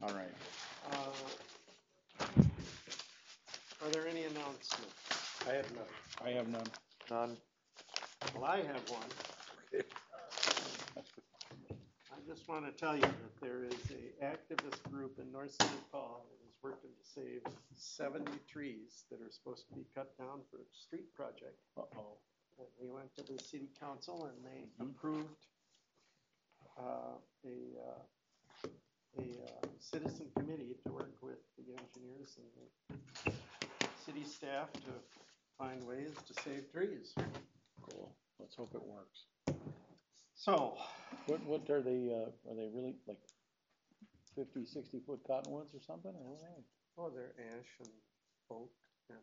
All right. Are there any announcements? I have none. I have none. None. Well, I have one. I just want to tell you that there is a activist group in North St. Paul that is working to save 70 trees that are supposed to be cut down for a street project. Uh-oh. And we went to the city council and they approved a citizen committee to work with the engineers and the city staff to find ways to save trees. Cool. Let's hope it works. So, What are they really like 50, 60-foot cottonwoods or something? Or what are they? oh, they're ash and oak and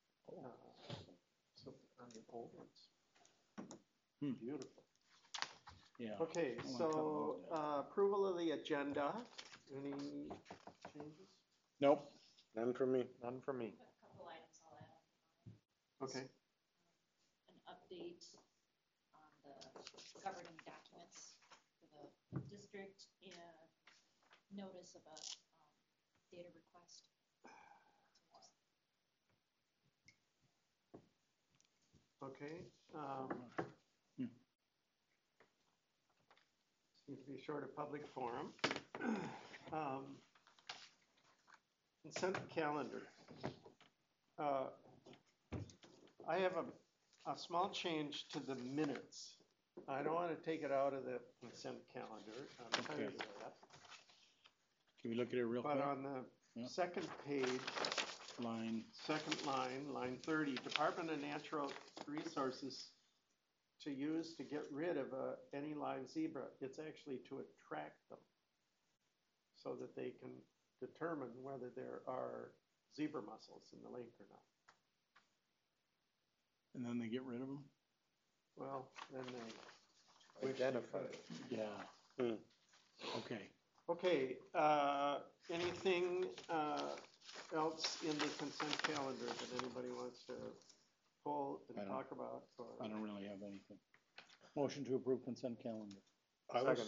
some on the old ones. Beautiful. Yeah. Okay, I wanna so cut those down. approval of the agenda. Any changes? Nope. None for me. None for me. A couple items I'll add. Okay. An update on the governing documents for the district and notice of a data request. Okay. Seems to be short of public forum. Consent calendar. I have a small change to the minutes. I don't want to take it out of the consent calendar. I'm tired of that. Can we look at it real quick? But on the second page, second line 30, Department of Natural Resources to use to get rid of any live zebra. It's actually to attract them so that they can determine whether there are zebra mussels in the lake or not. And then they get rid of them? Well, then they Identify. Yeah. Okay. Okay, anything else in the consent calendar that anybody wants to pull and talk about? I don't really have anything. Motion to approve consent calendar. Second.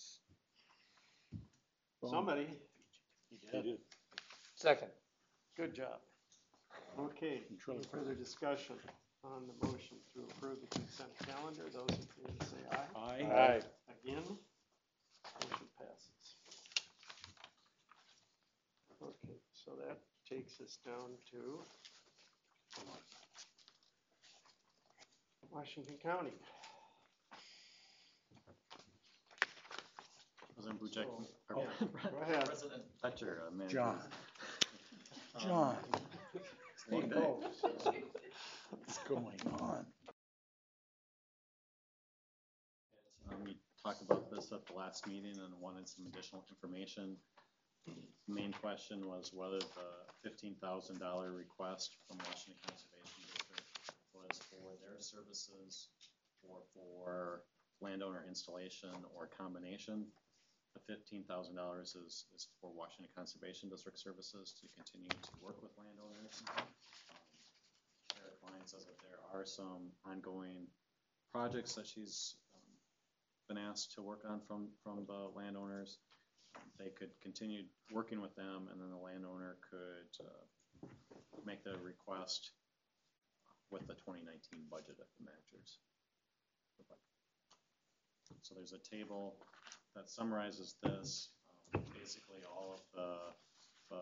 Somebody, He did. Second. good job. Okay, any further discussion on the motion to approve the consent calendar? Those in favor say aye. Aye. Again, motion passes. Okay, so that takes us down to Washington County. President Buczek, Go ahead. President Fetcher, Manager. John. John. Long day. What's going on? We talked about this at the last meeting and wanted some additional information. The main question was whether the $15,000 request from Washington Conservation District was for their services or for landowner installation or combination. The $15,000 is for Washington Conservation District services to continue to work with landowners. Eric Klein says that there are some ongoing projects that she's been asked to work on from the landowners. They could continue working with them, and then the landowner could make the request with the 2019 budget if the managers would like. So there's a table that summarizes this. Basically, all of the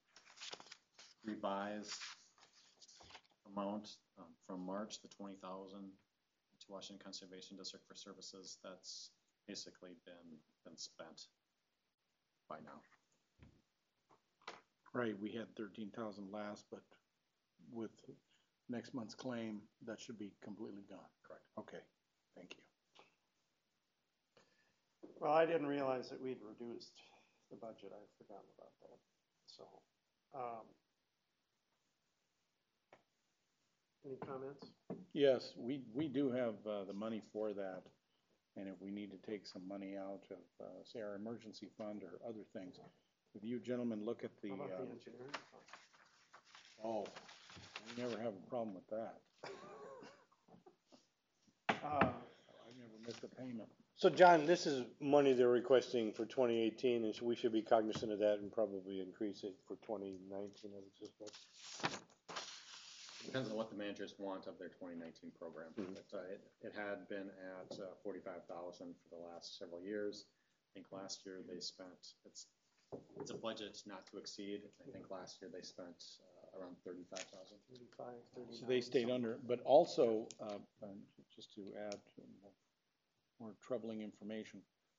revised amount from March, the 20,000 to Washington Conservation District for services, that's basically been spent by now. Right, we had 13,000 last, but with next month's claim, that should be completely gone. Correct. Okay, thank you. Well, I didn't realize that we'd reduced the budget. I'd forgotten about that. So, any comments? Yes, we do have the money for that. And if we need to take some money out of, say, our emergency fund or other things, if you gentlemen look at the, How about the engineering fund? oh, we never have a problem with that. I've never missed a payment. So John, this is money they're requesting for 2018, and so we should be cognizant of that and probably increase it for 2019, I would suspect. Depends on what the managers want of their 2019 program. Mhm. But it had been at 45,000 for the last several years. I think last year they spent, it's a budget not to exceed. I think last year they spent around 35,000. 35, 39. So they stayed under, but also, just to add more troubling information,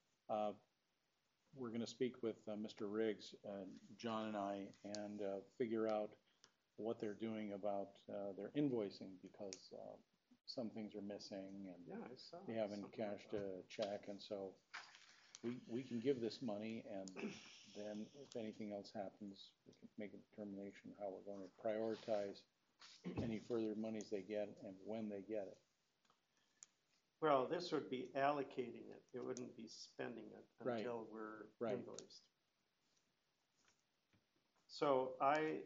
we're gonna speak with Mr. Riggs, John and I, and figure out what they're doing about their invoicing, because some things are missing and Yeah, I saw. they haven't something like cashed that. a check, and so we can give this money, and then if anything else happens, we can make a determination how we're going to prioritize any further monies they get and when they get it. Well, this would be allocating it. It wouldn't be spending it Right. until we're Right. invoiced. So I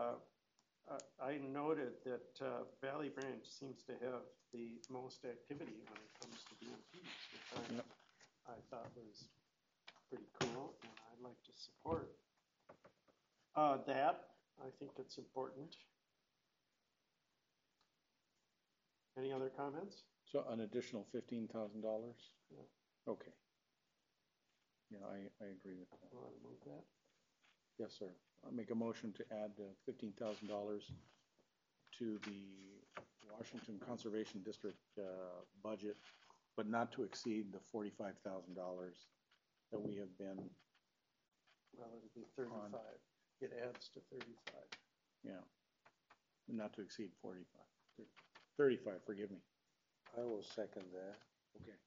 noted that Valley Branch seems to have the most activity when it comes to BMPs, which Yep. I thought was pretty cool, and I'd like to support that. I think it's important. Any other comments? So an additional $15,000? Yeah. Okay. Yeah, I agree with that. Want to move that? Yes, sir. I'll make a motion to add $15,000 to the Washington Conservation District budget, but not to exceed the $45,000 that we have been, Well, it'd be 35. It adds to 35. yeah, not to exceed 45. 35, forgive me. I will second that. Okay.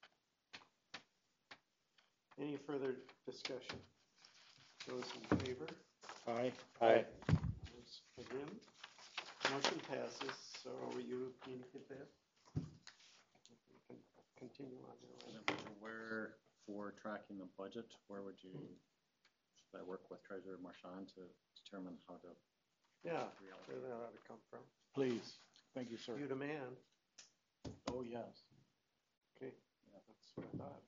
Any further discussion? Those in favor? Aye. Aye. Those against? Motion passes, so will you communicate that? We can continue on And there. then where, for tracking the budget, where would you, should I work with Treasurer Marchand to determine how to Yeah, reallocate? where that ought to come from. Please. Thank you, sir. You demand. Oh, yes. Okay, that's what I thought.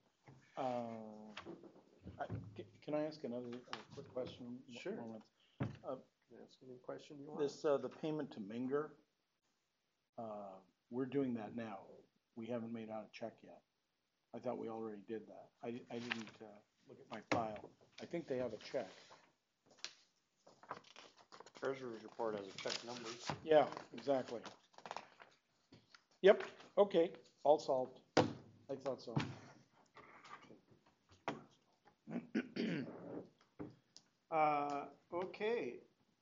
Can I ask another quick question? Sure. Moment? Can I ask any question you want? This, the payment to Minger, we're doing that now. We haven't made out a check yet. I thought we already did that. I didn't look at my file. I think they have a check. Treasurer's report has a check number. Yeah, exactly. Yep, okay, all solved. I thought so. Okay.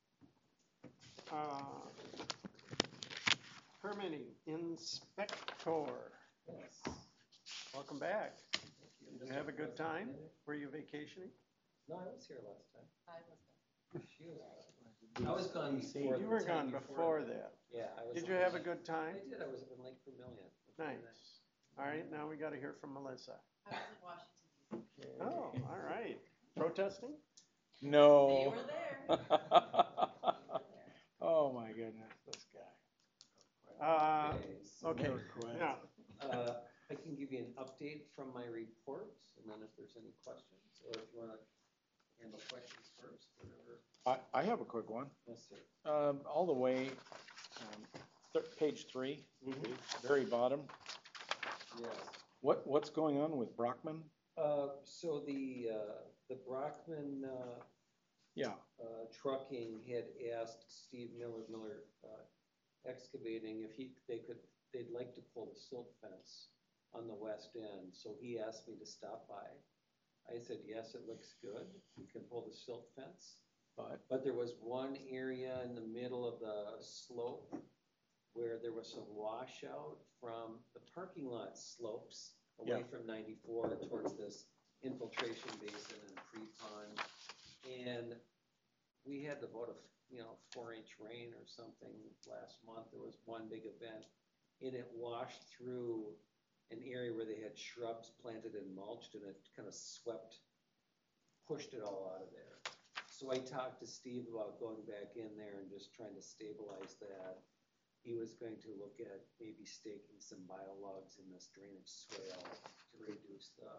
Permitting inspector. Welcome back. Did you have a good time? Were you vacationing? No, I was here last time. I was She was. I was gone before. You the were time gone before that. Yeah, I was. Did up you in have a Lake- good time? I did. I was up in Lake Vermilion. Nice. All right, now we gotta hear from Melissa. I was in Washington. Oh, all right. Protesting? They No. were there. They were there. Oh, my goodness, this guy. Okay, Quit. yeah. I can give you an update from my report, and then if there's any questions, or if you wanna handle questions first, whatever. I have a quick one. Yes, sir. All the way, page 3, very bottom. Yes. What's going on with Brockman? So the Brockman, Yeah, trucking had asked Steve Miller Excavating if they'd like to pull the silt fence on the west end, so he asked me to stop by. I said, yes, it looks good, you can pull the silt fence. But there was one area in the middle of the slope where there was some washout from the parking lot slopes away Yeah. from 94 towards this infiltration basin and pre-pond. And we had about a 4-inch rain or something last month. There was one big event, and it washed through an area where they had shrubs planted and mulched, and it kind of pushed it all out of there. So I talked to Steve about going back in there and just trying to stabilize that. he was going to look at maybe staking some biologs in this drainage swale to reduce the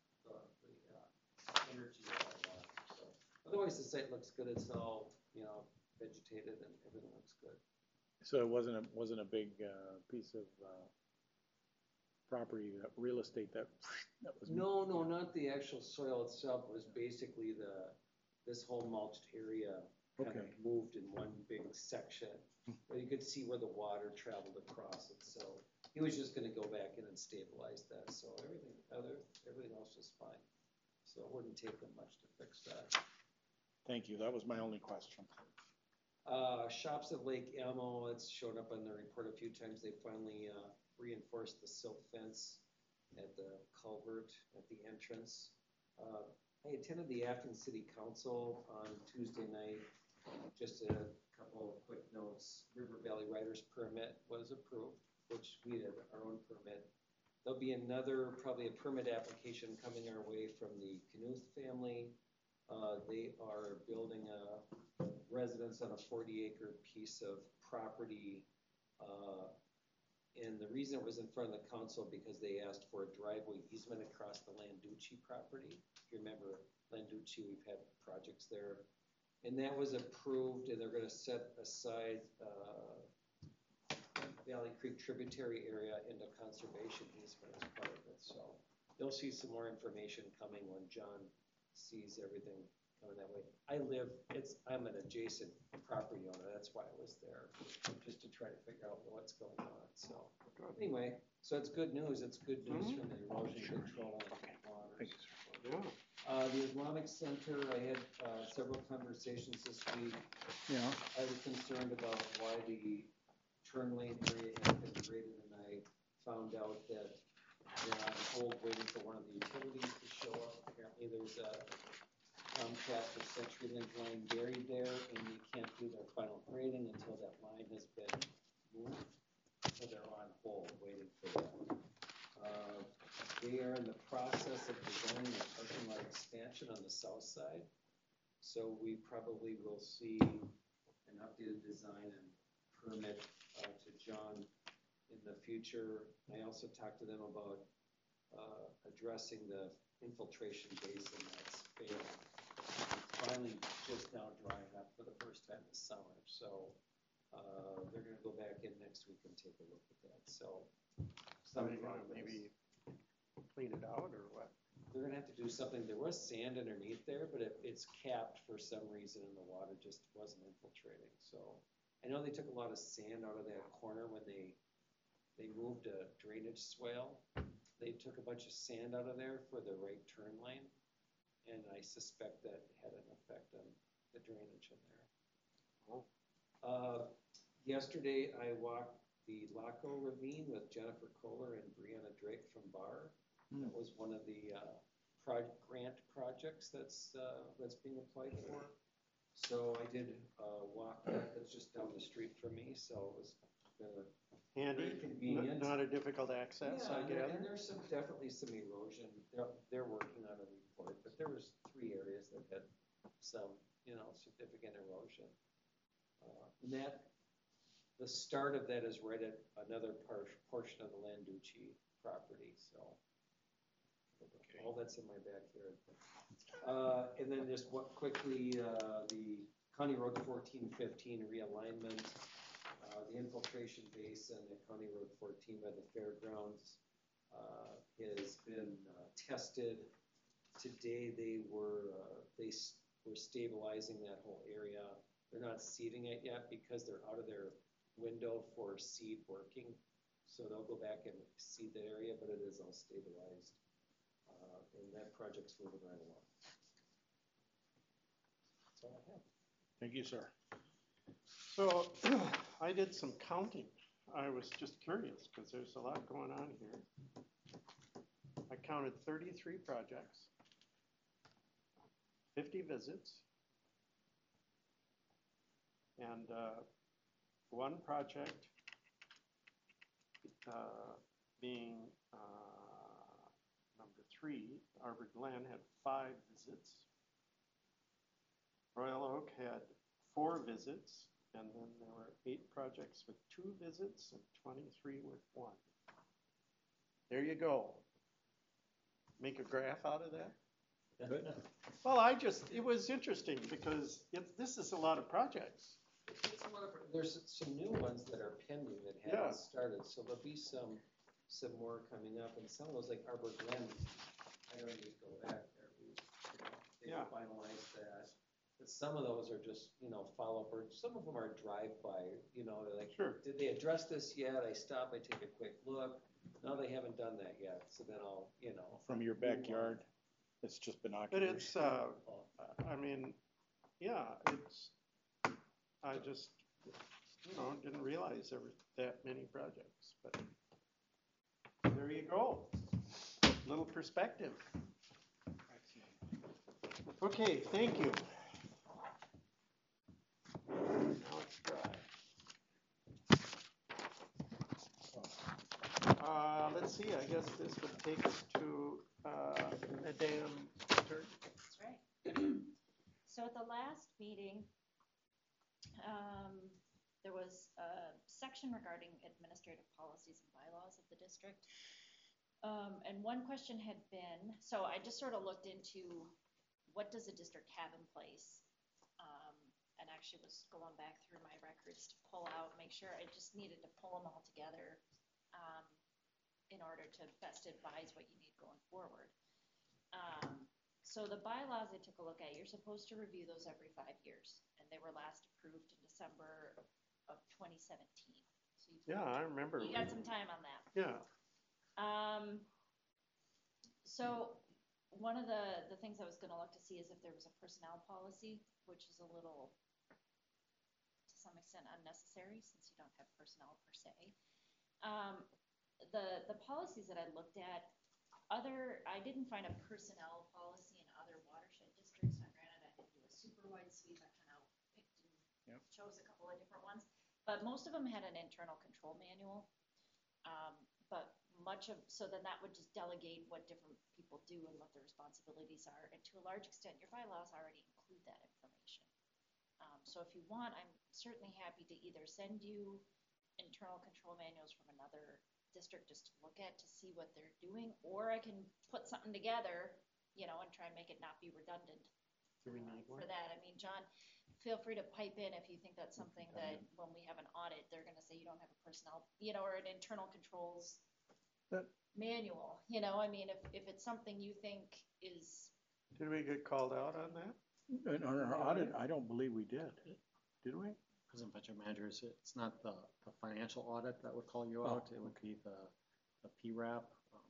energy of that water, so. Otherwise, the site looks good, it's all, vegetated and everything looks good. So it wasn't a big, piece of, property, real estate that was. No, not the actual soil itself, it was basically this whole mulched area kind of Okay. moved in one big section. But you could see where the water traveled across it, so he was just gonna go back in and stabilize that, so everything else was fine. So it wouldn't take them much to fix that. Thank you, that was my only question. Shops at Lake Elmo, it's shown up on the report a few times, they finally, reinforced the silt fence at the culvert at the entrance. I attended the Athens City Council on Tuesday night. Just a couple of quick notes. River Valley Riders permit was approved, which we had our own permit. There'll be probably a permit application coming our way from the Knuth family. They are building a residence on a 40-acre piece of property. And the reason it was in front of the council because they asked for a driveway easement across the Landucci property. If you remember Landucci, we've had projects there. And that was approved, and they're gonna set aside, Valley Creek tributary area into conservation easement as part of it, so. You'll see some more information coming when John sees everything coming that way. I'm an adjacent property owner, that's why I was there, just to try to figure out what's going on, so. Anyway, so it's good news from the erosion control and waters. Thank you, sir. Yeah. The Islamic Center, I had, several conversations this week. Yeah, I was concerned about why the turn lane area had been graded, and I found out that they're on hold waiting for one of the utilities to show up. Apparently, there's a Comcast or CenturyLink line buried there, and they can't do their final grading until that line has been moved. So they're on hold, waiting for that. They are in the process of designing a parking lot expansion on the south side. So we probably will see an updated design and permit to John in the future. I also talked to them about addressing the infiltration basin that's failed. It's finally just now drying up for the first time this summer. So they're gonna go back in next week and take a look at that. So Are some they gonna progress. maybe clean it out or what? They're gonna have to do something. There was sand underneath there, but it's capped for some reason and the water just wasn't infiltrating. So I know they took a lot of sand out of that corner when they moved a drainage swale. They took a bunch of sand out of there for the right turn lane. And I suspect that had an effect on the drainage in there. Yesterday I walked the Laco Ravine with Jennifer Kohler and Brianna Drake from Bar. That was one of the grant projects that's being applied for. So I did walk that. That's just down the street from me. So it was Handy, very convenient. not a difficult access, I Yeah, gather. and there's definitely some erosion. They're working on a report, but there was 3 areas that had some, significant erosion. And the start of that is right at another portion of the Landucci property, so. All that's in my backyard. And then just quickly, the County Road 1415 realignment, the infiltration basin at County Road 14 by the fairgrounds has been tested. Today they were stabilizing that whole area. They're not seeding it yet because they're out of their window for seed working. So they'll go back and seed that area, but it is all stabilized. And that project's moving right along. That's all I have. thank you, sir. So I did some counting. I was just curious because there's a lot going on here. I counted 33 projects, 50 visits, and one project being number 3, Arbor Glen had 5 visits. Royal Oak had 4 visits. And then there were 8 projects with 2 visits and 23 with 1. There you go. Make a graph out of that? Well, it was interesting because this is a lot of projects. There's some new ones that are pending that Yeah. haven't started, so there'll be some more coming up, and some of those like Arbor Glen, I don't need to go back there, they Yeah. finalized that. But some of those are just, follow-up, or some of them are drive-by, they're like, Sure. did they address this yet? I stop, I take a quick look, no, they haven't done that yet, so then I'll, From your move on. backyard, it's just But binoculars. it's, I mean, yeah, I just, didn't realize there were that many projects, but there you go. Little perspective. Okay, thank you. Now it's dry. Let's see, I guess this would take us to, Madam Attorney. That's right. So at the last meeting, there was a section regarding administrative policies and bylaws of the district. And one question had been, so I just sort of looked into what does the district have in place? And actually was going back through my records to pull out, make sure, I just needed to pull them all together in order to best advise what you need going forward. So the bylaws I took a look at, you're supposed to review those every 5 years, and they were last approved in December of 2017. So Yeah, I remember. you got some time on that. Yeah, So one of the things I was gonna look to see is if there was a personnel policy, which is a little, to some extent, unnecessary since you don't have personnel per se. The policies that I looked at, I didn't find a personnel policy in other watershed districts. Now granted, I didn't do a super wide sweep, I kind of picked and chose a couple of different ones. But most of them had an internal control manual. But so then that would just delegate what different people do and what their responsibilities are. And to a large extent, your bylaws already include that information. So if you want, I'm certainly happy to either send you internal control manuals from another district just to look at to see what they're doing, or I can put something together, and try and make it not be redundant. do we need one? For that, I mean, John, feel free to pipe in if you think that's something that when we have an audit, they're gonna say you don't have a personnel, or an internal controls manual, I mean, if it's something you think is, Did we get called out on that? In our audit, I don't believe we did we? President Budget Manager, it's not the financial audit that would call you out, it would be the PRAP,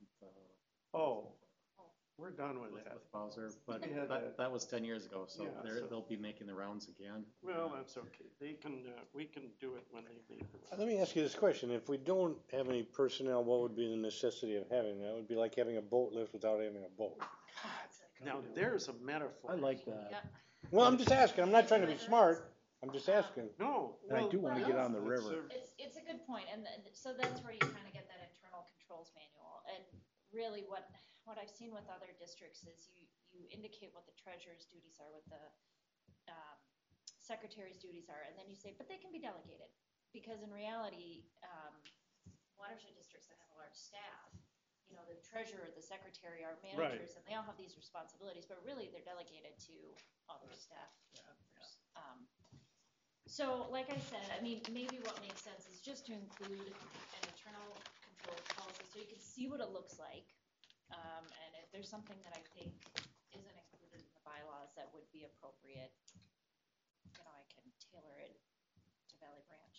Oh, we're done with that. with Bowser, but We had that was 10 years ago, so Yeah, so- they'll be making the rounds again. Well, that's okay. We can do it when they make the round. Let me ask you this question, if we don't have any personnel, what would be the necessity of having that? It would be like having a boat lift without having a boat. Now, there's a metaphor. I like that. yeah. Well, I'm just asking, I'm not trying to be smart, I'm just asking. No. And I do wanna get on the it's river. It's a good point, and so that's where you kind of get that internal controls manual. And really, what I've seen with other districts is you indicate what the treasurer's duties are, what the secretary's duties are, and then you say, but they can be delegated. Because in reality, watershed districts that have a large staff, the treasurer, the secretary are managers, and they all have these responsibilities, but really they're delegated to other staff members. So, like I said, I mean, maybe what makes sense is just to include an internal control policy so you can see what it looks like. And if there's something that I think isn't included in the bylaws that would be appropriate, I can tailor it to Valley Branch.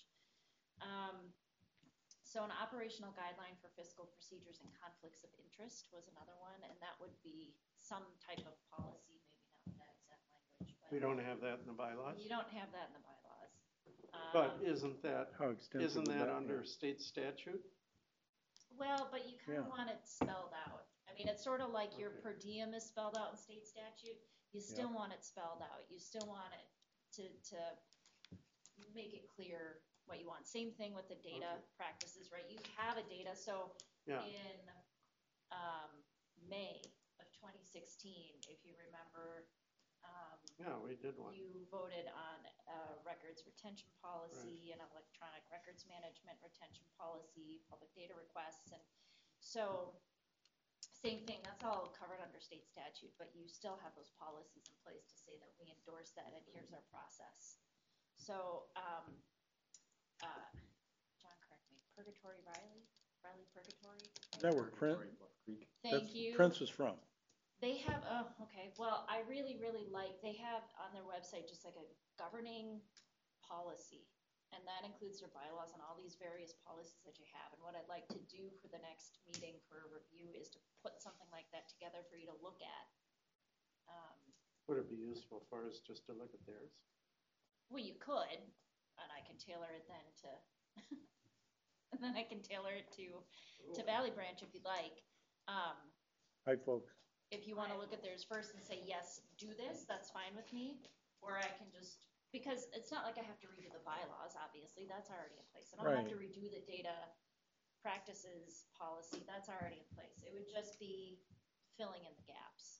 So an operational guideline for fiscal procedures and conflicts of interest was another one, and that would be some type of policy, maybe not with that exact language, but We don't have that in the bylaws. you don't have that in the bylaws. But isn't that How extensive would that be? under state statute? Well, but you kind of Yeah. want it spelled out. I mean, it's sort of like your per diem is spelled out in state statute. You still want it spelled out. You still want it to make it clear what you want. Same thing with the data practices, right? You have a data, so Yeah. in May of 2016, if you remember, Yeah, we did one. You voted on a records retention policy, an electronic records management retention policy, public data requests, and so same thing, that's all covered under state statute, but you still have those policies in place to say that we endorse that and here's our process. So, John, correct me, Purgatory Riley Purgatory? Is that where Purgatory Bluff Creek. Thank you. Prince is from. They have, okay, well, I really like, they have on their website just like a governing policy. And that includes their bylaws and all these various policies that you have. And what I'd like to do for the next meeting for a review is to put something like that together for you to look at. Would it be useful for us just to look at theirs? Well, you could, and I can tailor it then to, and then I can tailor it to Valley Branch if you'd like. Hi, folks. If you wanna look at theirs first and say, yes, do this, that's fine with me. Or I can just, because it's not like I have to redo the bylaws, obviously, that's already in place. I don't have to redo the data practices policy, that's already in place. It would just be filling in the gaps.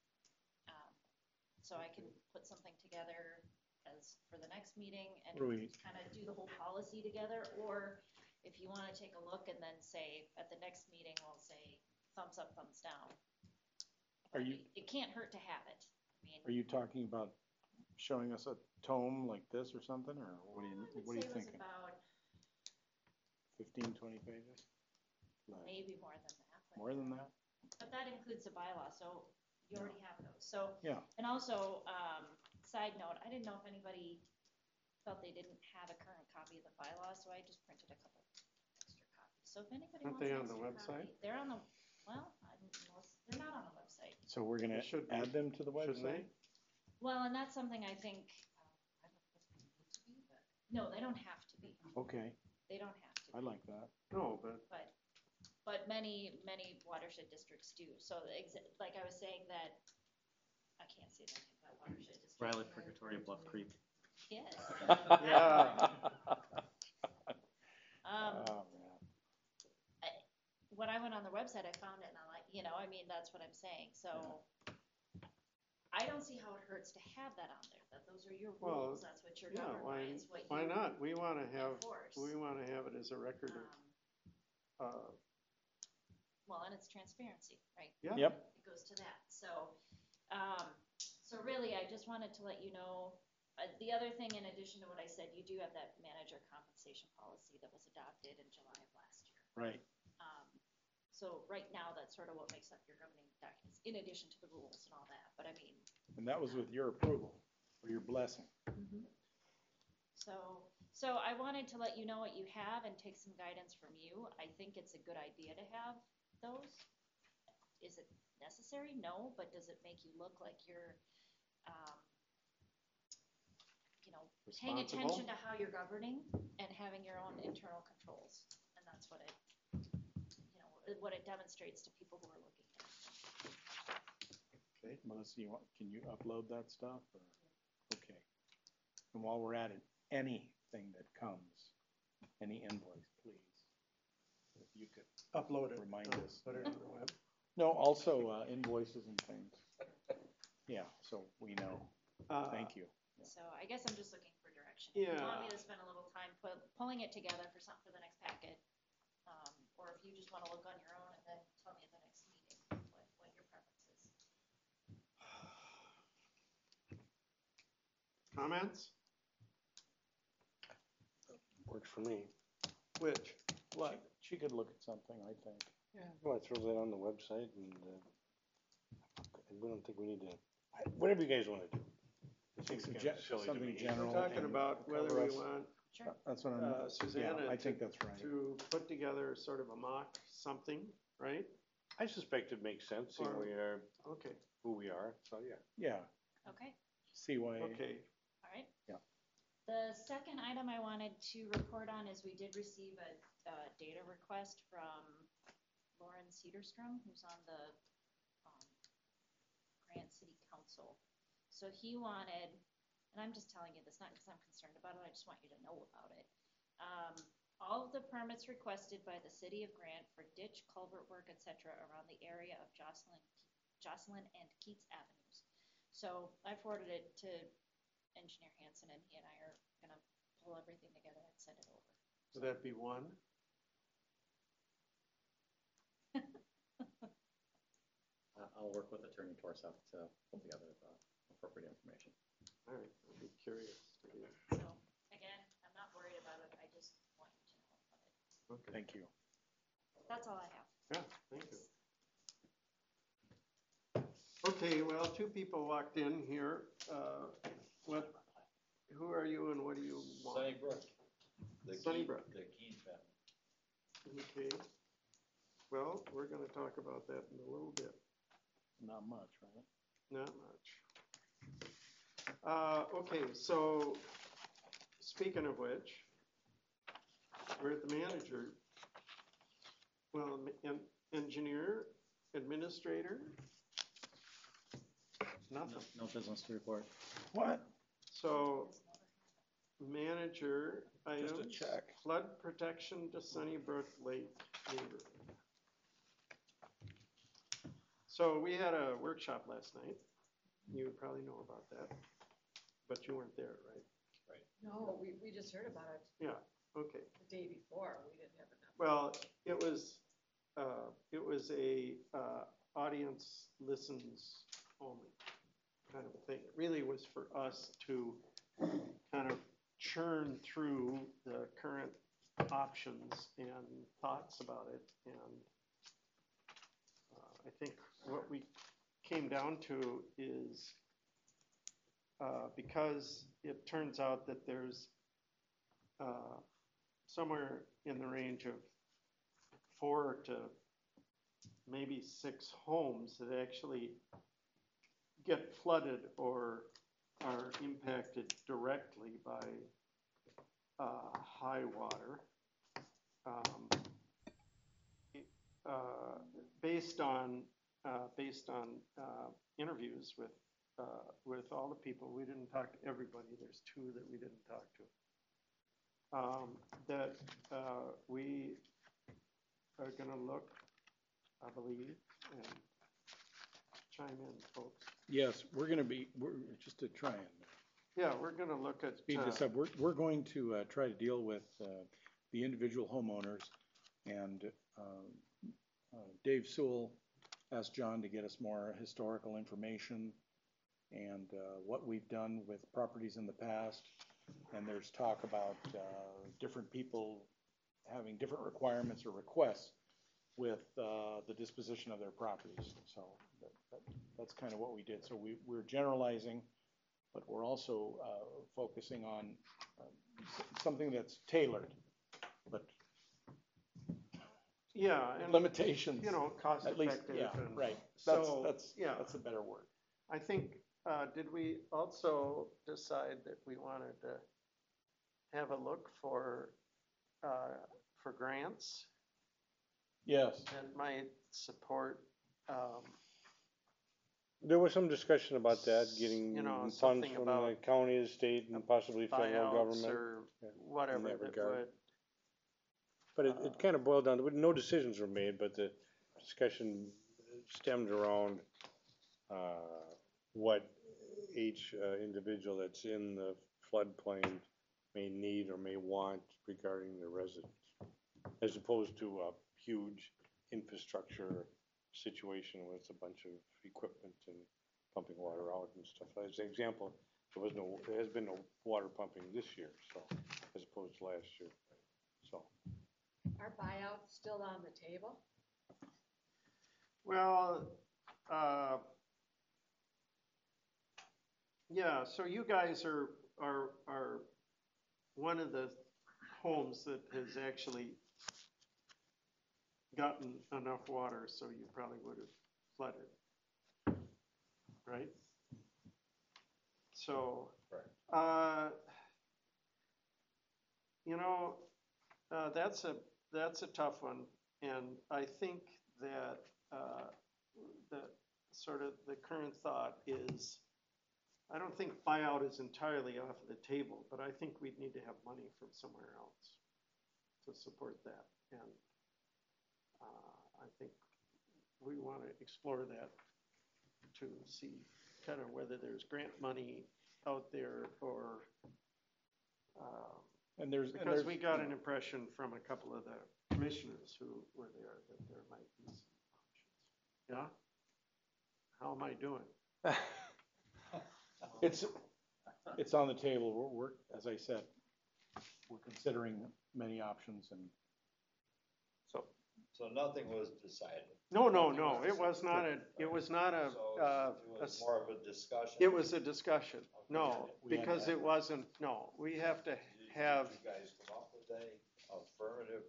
So I can put something together as for the next meeting and kind of do the whole policy together. Or if you wanna take a look and then say, at the next meeting, we'll say thumbs up, thumbs down. It can't hurt to have it. I mean, Are you talking about showing us a tome like this or something, or what are you thinking? About 15, 20 pages? maybe more than that. More than that? But that includes the bylaw, so you already have those. So, Yeah. and also, side note, I didn't know if anybody felt they didn't have a current copy of the bylaw, so I just printed a couple extra copies. So if anybody Aren't wants they an on the extra website? copy, they're on the, well, they're not on the website. So we're gonna They should be. add them to the Shouldn't website? they? Well, and that's something I think, I don't know if this one needs to be, but, no, they don't have to be. Okay, They don't have to I be. like that. No, but But many watershed districts do. So like I was saying that, I can't say the name of that watershed district. Riley Purgatory Bluff Creek. Yes. yeah, Oh, man. When I went on the website, I found it and I like, I mean, that's what I'm saying. So I don't see how it hurts to have that on there, that those are your Well, rules, that's what you're yeah. governed by, is what Why you not? We want to have enforce. it as a record of. Well, and it's transparency, right? Yeah. Yep, It goes to that. So, so really, I just wanted to let you know, the other thing, in addition to what I said, you do have that manager compensation policy that was adopted in July of last year. right. So right now, that's sort of what makes up your governing documents, in addition to the rules and all that. But I mean, And that was with your approval, or your blessing. so I wanted to let you know what you have and take some guidance from you. I think it's a good idea to have those. Is it necessary? No, but does it make you look like you're, paying attention to how you're governing and having your own internal controls? And that's what it demonstrates to people who are looking at it. Okay, Melissa, can you upload that stuff, or, okay. And while we're at it, anything that comes, any invoice, please. If you could Upload it. remind us. Put it on the web. No, also invoices and things. Yeah, so we know. Thank you. So I guess I'm just looking for direction. If you want me Yeah. to spend a little time pulling it together for something for the next packet, or if you just want to look on your own and then tell me at the next meeting what your preference is. Comments? Works for me. Which? What? She could look at something, I think. Yeah. Well, throw that on the website and we don't think we need to, whatever you guys wanna do. I think it's kinda silly to Something me. general. We're talking and about whether cover we us. want Sure. That's what I'm, Susanna yeah, I think that's right. to put together sort of a mock something, right? I suspect it makes sense, seeing Or- we are, Okay, who we are, so yeah. Yeah, Okay, see why. okay. all right. Yeah. The second item I wanted to report on is we did receive a data request from Lauren Cedarstrom, who's on the Grant City Council. So he wanted, and I'm just telling you this, not because I'm concerned about it, I just want you to know about it. All of the permits requested by the city of Grant for ditch, culvert work, etc. around the area of Jocelyn and Keats Avenues. So I forwarded it to Engineer Hansen, and he and I are gonna pull everything together and send it over. Would that be one? I'll work with Attorney Torseth to pull together the appropriate information. All right, I'd be curious to hear. So, again, I'm not worried about it, I just want you to know about it. Okay, Thank you. That's all I have. yeah, thank you. Okay, well, two people walked in here. Who are you and what do you want? Sunnybrook. Sunnybrook. The Keene family. Okay. Well, we're gonna talk about that in a little bit. Not much, right? Not much. Okay, so speaking of which, we're at the manager. Well, engineer, administrator? Nothing. No business to report. What? So, manager items. Just a check. Flood protection to Sunnybrook Lake neighborhood. So we had a workshop last night. You probably know about that, but you weren't there, right? No, we just heard about it Yeah, okay. the day before, we didn't have enough. Well, it was a audience listens only kind of a thing. It really was for us to kind of churn through the current options and thoughts about it. And I think what we came down to is because it turns out that there's somewhere in the range of 4 to maybe 6 homes that actually get flooded or are impacted directly by high water. Based on interviews with all the people, we didn't talk to everybody. There's 2 that we didn't talk to. That we are going to look, I believe, and chime in, folks. Yes, we're just to try and Yeah, we're going to look at. speed this up. We're going to try to deal with the individual homeowners, and Dave Sewell asked John to get us more historical information and what we've done with properties in the past. And there's talk about different people having different requirements or requests with the disposition of their properties. So that's kind of what we did. So we're generalizing, but we're also focusing on something that's tailored, but Yeah, and limitations. cost At least, effective. yeah, and right. So, That's yeah, a better word. I think, did we also decide that we wanted to have a look for grants Yes. that might support, There was some discussion about that, getting funds something from the about county, the state, and possibly federal buyouts government. or yeah, whatever that that regard. would, But it kind of boiled down to, no decisions were made, but the discussion stemmed around what each individual that's in the floodplain may need or may want regarding their residence, as opposed to a huge infrastructure situation with a bunch of equipment and pumping water out and stuff. As an example, there has been no water pumping this year, so, as opposed to last year, so. Are buyouts still on the table? well, yeah, so you guys are one of the homes that has actually gotten enough water, so you probably would have flooded, right? So, that's a tough one, and I think that that sort of the current thought is, I don't think buyout is entirely off the table, but I think we'd need to have money from somewhere else to support that, and I think we want to explore that to see kind of whether there's grant money out there or, And there's, because we got an impression from a couple of the commissioners who were there that there might be some options. Yeah? How am I doing? it's on the table. We're, as I said, we're considering many options and So nothing was decided. No, it was not a, it was not a, So it was more of a discussion. it was a discussion. No, We had because that. it wasn't, no, we have to Did have, you guys come up with a affirmative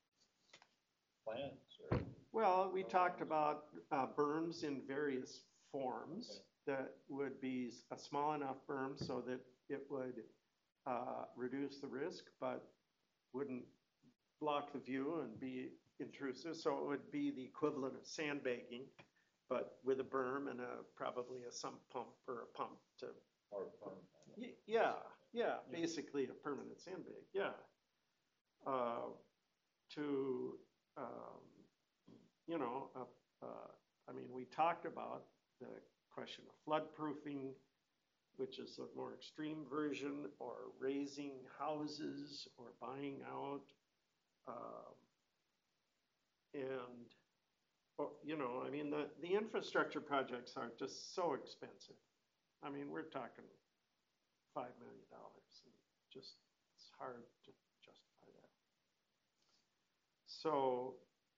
plans or? well, we talked about berms in various forms that would be a small enough berm so that it would reduce the risk, but wouldn't block the view and be intrusive. So it would be the equivalent of sandbagging, but with a berm and probably a sump pump or a pump to, Or permanent? yeah, basically a permanent sandbag, yeah. You know, I mean, we talked about the question of flood proofing, which is a more extreme version, or raising houses or buying out. You know, I mean, the infrastructure projects are just so expensive. I mean, we're talking $5 million, and just, it's hard to justify that. So,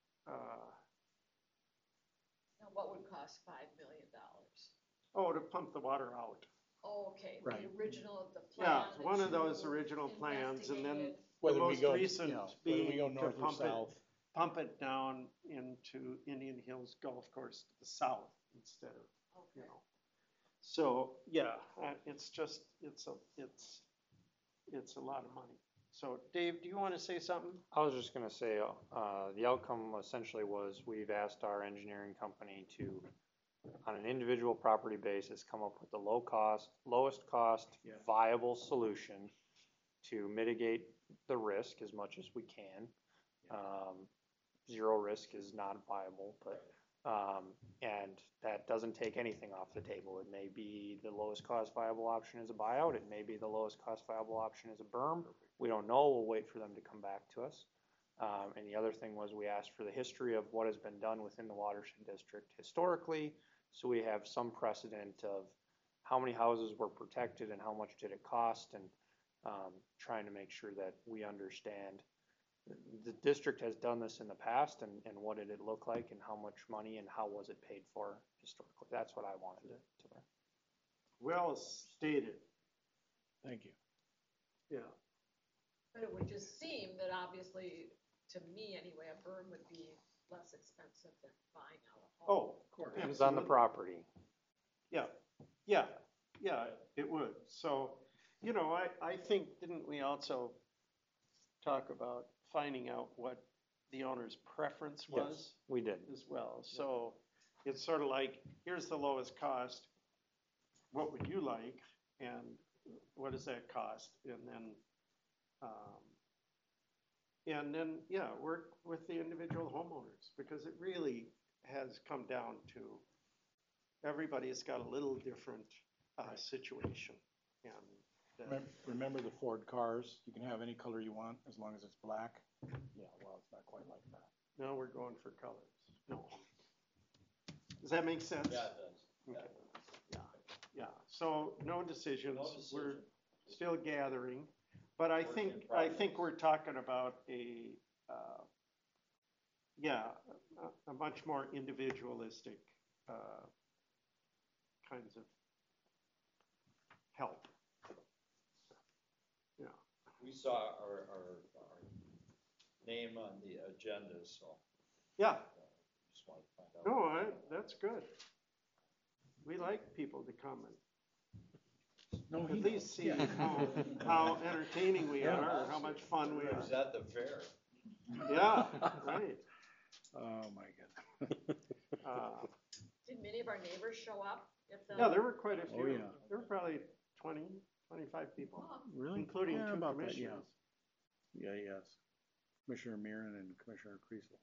Now, what would cost $5 million? oh, to pump the water out. Oh, okay, Right. the original, the Yeah, plan. that one of you those original plans, and then investigated. the whether we most go, recent you know, whether we being go to north or pump it, south. pump it down into Indian Hills Golf Course to the south instead of, you Okay. know. So, yeah, it's just, it's a lot of money. So Dave, do you want to say something? I was just gonna say, the outcome essentially was we've asked our engineering company to, on an individual property basis, come up with the lowest cost Yeah. viable solution to mitigate the risk as much as we can. Zero risk is not viable, but, and that doesn't take anything off the table. It may be the lowest cost viable option is a buyout. It may be the lowest cost viable option is a berm. We don't know. We'll wait for them to come back to us. And the other thing was we asked for the history of what has been done within the watershed district historically. So we have some precedent of how many houses were protected and how much did it cost, and trying to make sure that we understand. The district has done this in the past, and what did it look like, and how much money, and how was it paid for historically? That's what I wanted to learn. Well stated, Thank you. yeah. But it would just seem that obviously, to me anyway, a berm would be less expensive than buying out a home. Oh, of course. Depends on the property. Yeah, it would. So, you know, I think, didn't we also talk about finding out what the owner's preference was We did. as well? So it's sort of like, here's the lowest cost. What would you like? And what does that cost? And then, yeah, work with the individual homeowners, because it really has come down to everybody's got a little different situation. And Remember the Ford cars? You can have any color you want as long as it's black. Yeah, well, it's not quite like that. now we're going for colors. No. Does that make sense? Yeah, it does. Okay. Yeah, so no decisions. No decision. We're still gathering, but I Work in think progress. we're talking about a much more individualistic, kinds of help. Yeah, We saw our name on the agenda, so yeah, just wanted to find out. no, that's good. We like people to come No, and he at least see knows. how entertaining we are, or how much fun we It was are. at the fair. Yeah, right. Oh, my goodness. Did many of our neighbors show up at the? Yeah, there were quite a few. Oh, yeah. There were probably 20, 25 people, Oh, Really? including Yeah, two about that, commissioners. Yeah, yes. Commissioner Mirren and Commissioner Creasel.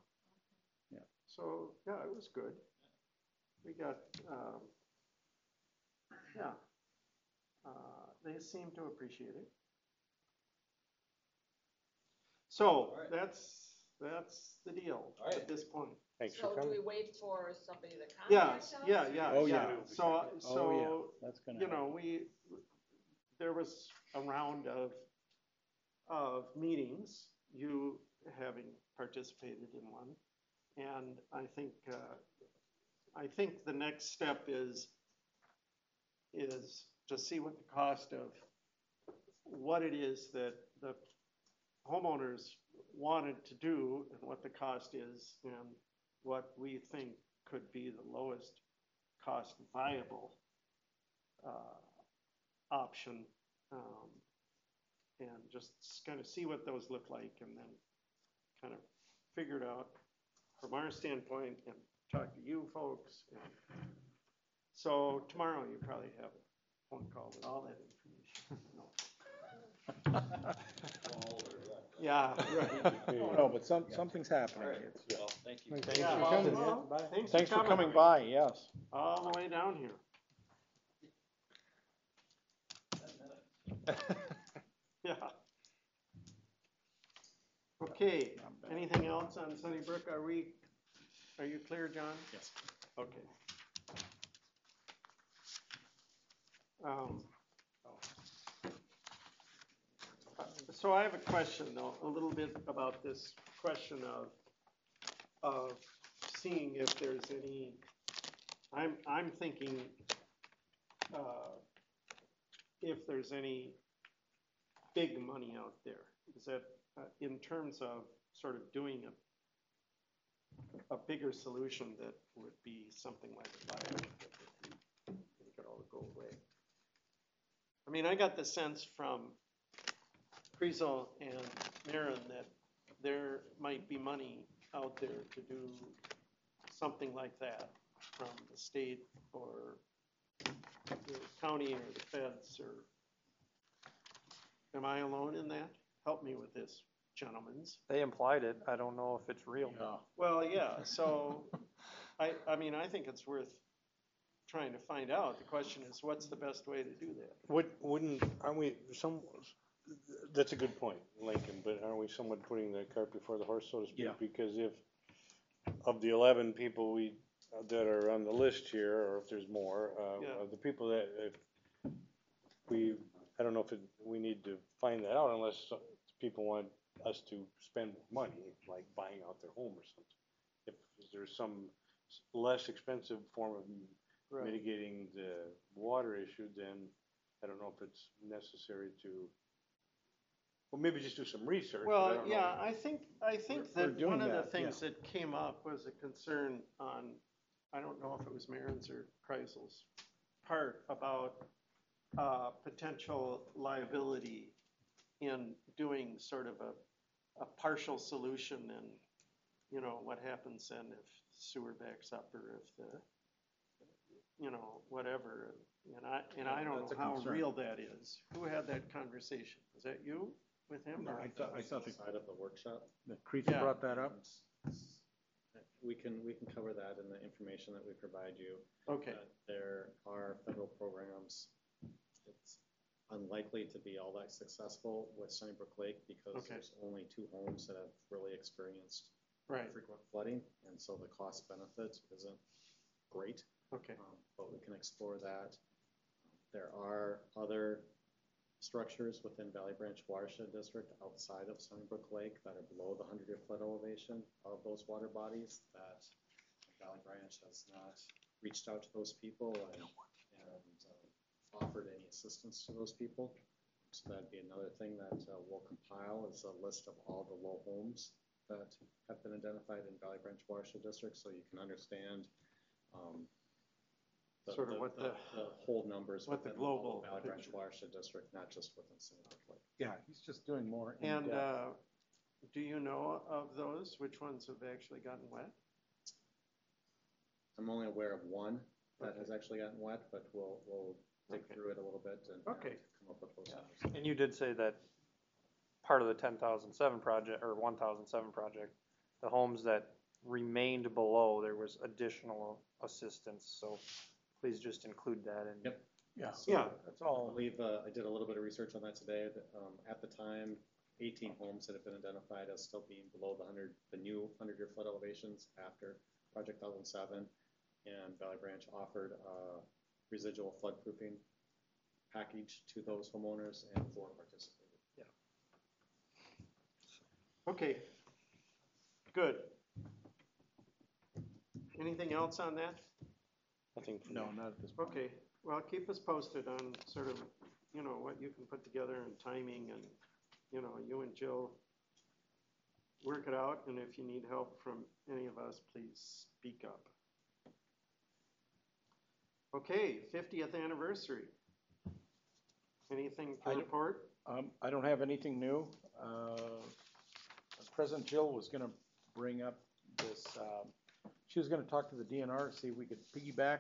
So, yeah, it was good. We got, Yeah. They seem to appreciate it. So, All right. that's the deal All right. at this point. Thanks for So do coming. we wait for somebody to contact Yes, us? yeah, yeah, Oh, yeah. yeah. So, Oh, yeah, that's gonna you know, happen. there was a round of meetings, you having participated in one. And I think the next step is to see what the cost of what it is that the homeowners wanted to do and what the cost is and what we think could be the lowest cost viable option. And just kind of see what those look like and then kind of figure it out from our standpoint and talk to you folks. And so tomorrow you probably have a phone call with all that information. No. Yeah, right. Oh, no, but something's happening. All right, It's- well, thank you. Thanks Yeah, for coming. well, Thanks for coming by, yes. all the way down here. Yeah. Okay, anything else on Sunnybrook? Are you clear, John? Yes. Okay. So I have a question though, a little bit about this question of seeing if there's any, I'm thinking, if there's any big money out there. Is that, in terms of sort of doing a bigger solution that would be something like a fire, that would make it all go away. I mean, I got the sense from Friesel and Marin that there might be money out there to do something like that from the state or the county or the feds, or am I alone in that? Help me with this, gentlemen's. They implied it. I don't know if it's real. Yeah. Well, yeah, so I mean, I think it's worth trying to find out. The question is, what's the best way to do that? Aren't we that's a good point, Lincoln, but aren't we somewhat putting the cart before the horse, so to speak? Yeah. Because if, of the 11 people that are on the list here, or if there's more, Yeah. of the people that, I don't know if we need to find that out unless people want us to spend money, like buying out their home or something. If there's some less expensive form of Right. mitigating the water issue, then I don't know if it's necessary to, well, maybe just do some research. but I Well, don't know. yeah, I think We're that doing one of the that, things that came up was a concern on, I don't know if it was Marin's or Kreisel's part about potential liability in doing sort of a partial solution, and you know what happens then if sewer backs up or if the, you know, whatever. And I don't That's know a how concern. real that is. Who had that conversation? Was that you with him? No, or- I thought Side of the workshop. the Creasy Yeah. brought that up. We can cover that in the information that we provide you. Okay, There are federal programs. It's unlikely to be all that successful with Sunnybrook Lake because Okay. there's only 2 homes that have really experienced right, frequent flooding, and so the cost benefit isn't great. okay, But we can explore that. There are other structures within Valley Branch Watershed District outside of Sunnybrook Lake that are below the 100-year flood elevation of those water bodies that Valley Branch has not reached out to those people and offered any assistance to those people. So that'd be another thing that we'll compile, is a list of all the low homes that have been identified in Valley Branch Watershed District, so you can understand Sort of what the whole numbers what the within all global the Valley Branch picture. Watershed District, not just within Sunnybrook Lake. Yeah, he's just doing more And in-depth. do you know of those, which ones have actually gotten wet? I'm only aware of one that Okay. has actually gotten wet, but we'll dig Okay. through it a little bit and Okay. come up with those Yeah. numbers. And you did say that part of the 10,007 project, or 1,007 project, the homes that remained below, there was additional assistance, so please just include that in Yep. Yeah. Yeah. That's I all. believe, I did a little bit of research on that today, that, at the time, 18 homes that have been identified as still being below the new 100-year flood elevations after Project 2007. And Valley Branch offered a residual floodproofing package to those homeowners, and 4 participated. Okay, good. Anything else on that? Nothing for No, now. not at this point. Okay, well, keep us posted on sort of, you know, what you can put together and timing and, you know, you and Jill work it out, and if you need help from any of us, please speak up. Okay, 50th anniversary. Anything to report? I don't have anything new. President Jill was gonna bring up this, she was gonna talk to the DNR, see if we could piggyback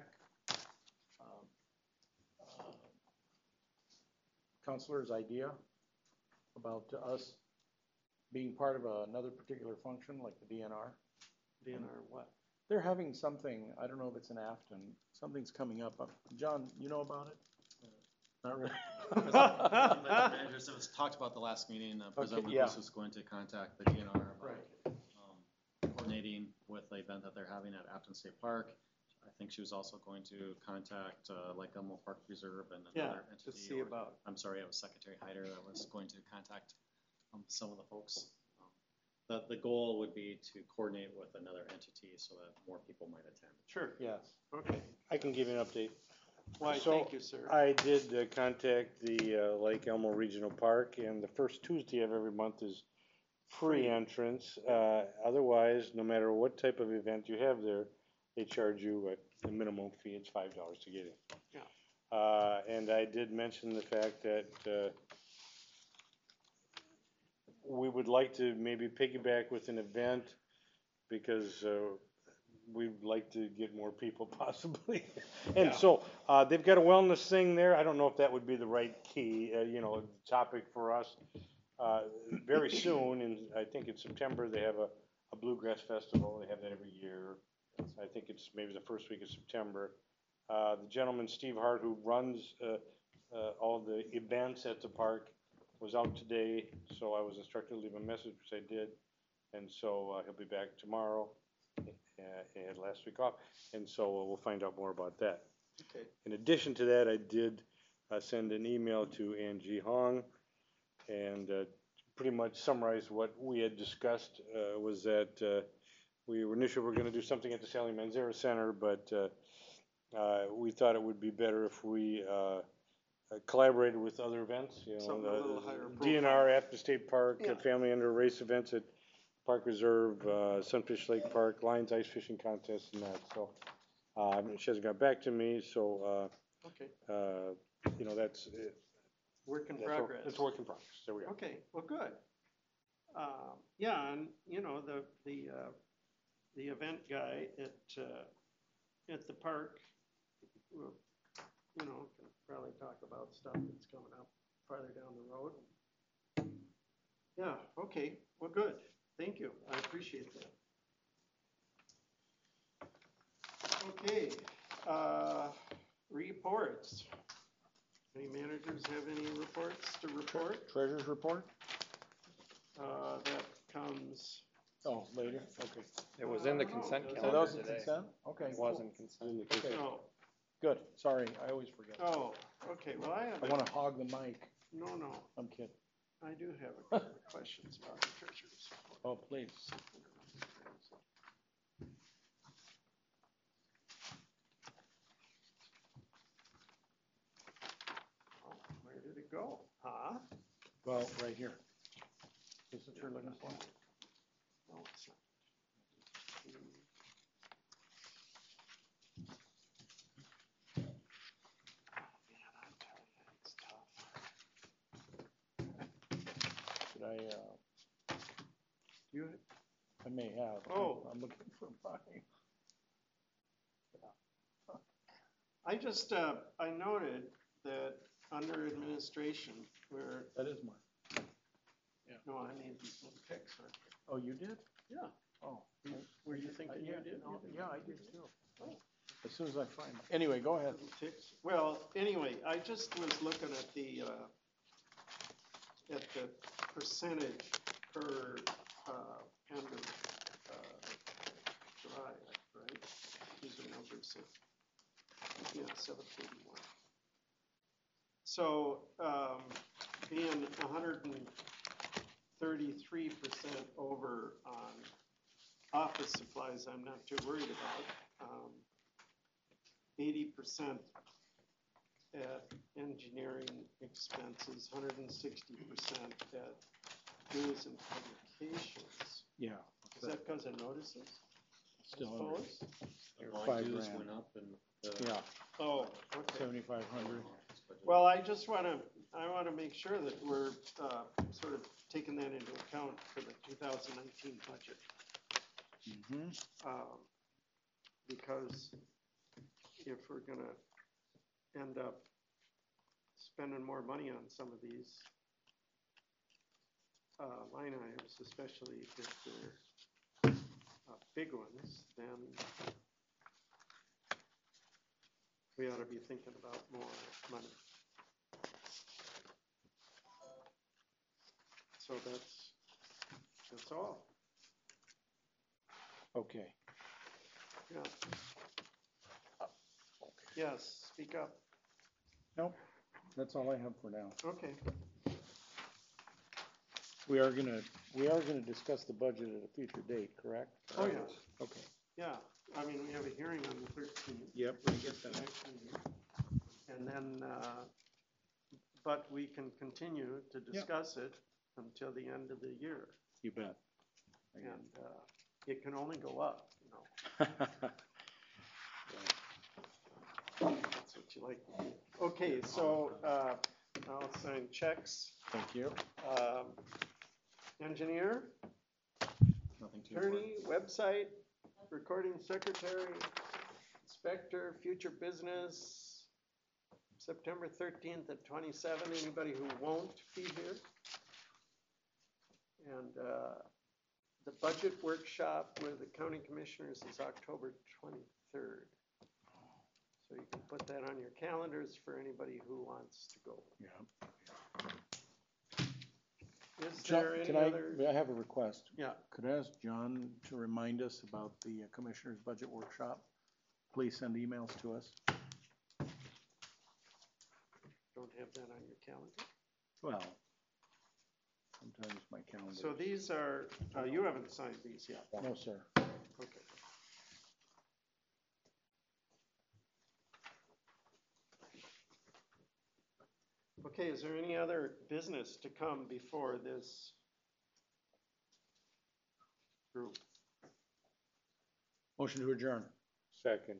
Counselor's idea about us being part of another particular function, like the DNR. DNR what? They're having something, I don't know if it's in Afton, something's coming up. John, you know about it? Not really. Managers, it was talked about the last meeting, President yeah. Lucas was going to contact the DNR about Right. coordinating with the event that they're having at Afton State Park. I think she was also going to contact Lake Elmo Park Reserve and Yeah, another to entity. see about, I'm sorry, it was Secretary Hyder that was going to contact some of the folks. The goal would be to coordinate with another entity so that more people might attend. sure, Yes. okay. I can give you an update. Why, So, thank you, sir. I did contact the Lake Elmo Regional Park, and the first Tuesday of every month is free entrance. Otherwise, no matter what type of event you have there, they charge you a minimum fee. It's $5 to get in. Yeah. And I did mention the fact that we would like to maybe piggyback with an event because we'd like to get more people possibly. And so they've got a wellness thing there. I don't know if that would be the right key, topic for us. Very soon, and I think in September, they have a bluegrass festival. They have that every year. I think it's maybe the first week of September. The gentleman, Steve Hart, who runs all the events at the park, was out today, so I was instructed to leave a message, which I did. And so he'll be back tomorrow. He had last week off, and so we'll find out more about that. Okay. In addition to that, I did send an email to Angie Hong, and pretty much summarized what we had discussed. Was that we initially were going to do something at the Sally Manzera Center, but we thought it would be better if we collaborated with other events. Something a little higher DNR, profile. After State Park, Yeah. Family Under Race events at Park Reserve, Sunfish Lake Park, Lions Ice Fishing Contest, and that. So she hasn't got back to me. So Okay, that's work in that's progress. It's work in progress. There we go. Okay, well, good. Yeah, and the event guy at the park, will, can probably talk about stuff that's coming up farther down the road. Yeah, okay, well, good. Thank you. I appreciate that. Okay, reports. Any managers have any reports to report? Treasurer's report? That comes, Oh, later, okay. It was in the I don't know. consent It was Oh, calendar that was in today. consent? Okay. It was in consent. Okay, no, good, sorry, I always forget. oh, okay, well, I have, I wanna hog the mic, no, I'm kidding. I do have a couple of questions about the treasurer's report. Oh, please. Oh, where did it go? Huh? Well, right here. Is this what you're looking for? No, it's not. Oh, man, I'm telling you, it's tough. Should I, You, I may have. Oh. I'm looking for mine. I just, I noted that under administration, where, That is mine. no, I need these little picks, right? Oh, you did? Yeah. Oh. Were you thinking you Yeah, did? no, You did? yeah, I did too. Oh, as soon as I find it. Anyway, go ahead. Well, anyway, I just was looking at the percentage per, end of, July, right? These are numbers, yeah, 731. So, being 133% over on office supplies, I'm not too worried about. 80% at engineering expenses, 160% at dues and publications. Yeah. Is that because of notices? Still I under, suppose? Our $5 dues grand. went up and yeah, Oh, okay. 7,500. Well, I just wanna make sure that we're, sort of taking that into account for the 2019 budget. Mm-hmm. Because if we're gonna end up spending more money on some of these line items, especially if they're big ones, then we ought to be thinking about more money. So that's all. Okay. Yeah. Yes, speak up. Nope, that's all I have for now. Okay. We are gonna discuss the budget at a future date, correct? Oh, yeah. Okay. Yeah, I mean, we have a hearing on the 13th. Yep, we get that. And then, but we can continue to discuss it until the end of the year. You bet. And, it can only go up, you know. That's what you like. Okay, so, I'll sign checks. Thank you. Engineer, nothing to report. attorney, website, recording secretary, inspector, future business, September 13th at 27, anybody who won't be here. And the budget workshop with the county commissioners is October 23rd. So you can put that on your calendars for anybody who wants to go. Yeah. Is there any other? May I have a request? Yeah. Could I ask John to remind us about the Commissioner's Budget Workshop? Please send emails to us. Don't have that on your calendar? Well, sometimes my calendar. So these are, you haven't signed these yet? No, sir. Okay. Okay, is there any other business to come before this group? Motion to adjourn. Second.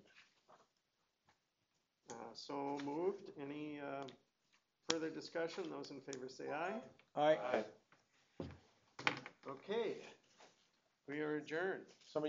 So moved. Any further discussion? Those in favor say aye. Aye. Okay, we are adjourned.